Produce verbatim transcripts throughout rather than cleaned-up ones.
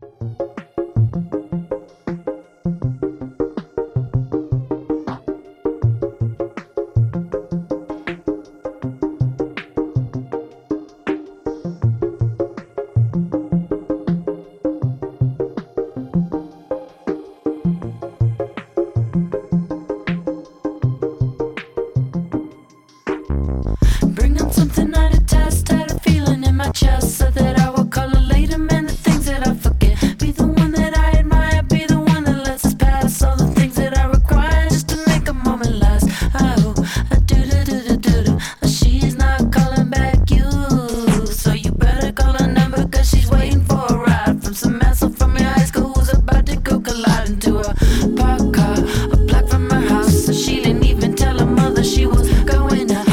Bring up something I detest, had a feeling in my chest, so that I will call it later, man, the things that I forget. Be the one that I admire, be the one that lets us pass all the things that I require just to make a moment last. Oh, I do do do do do do. She's not calling back you, so you better call her number, cause she's waiting for a ride from some asshole from your high school who's about to go collide into a parked car a block from her house. So she didn't even tell her mother she was going out.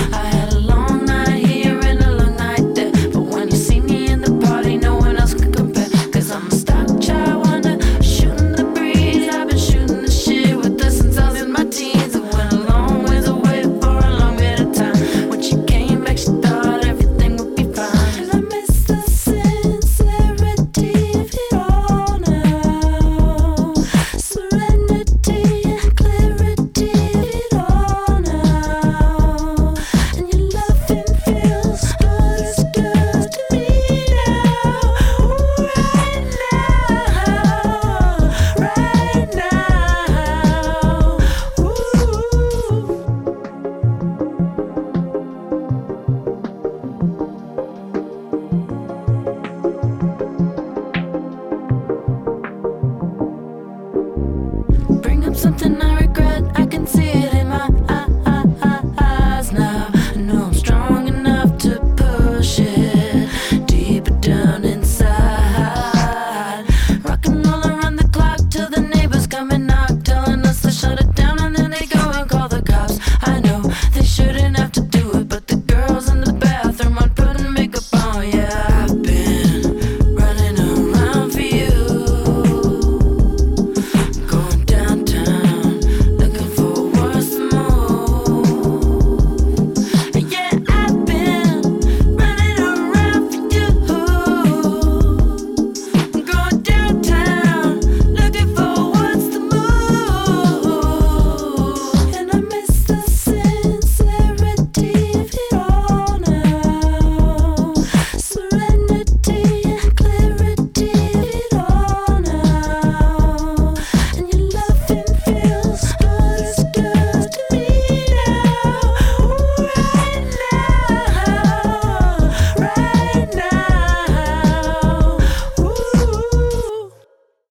Something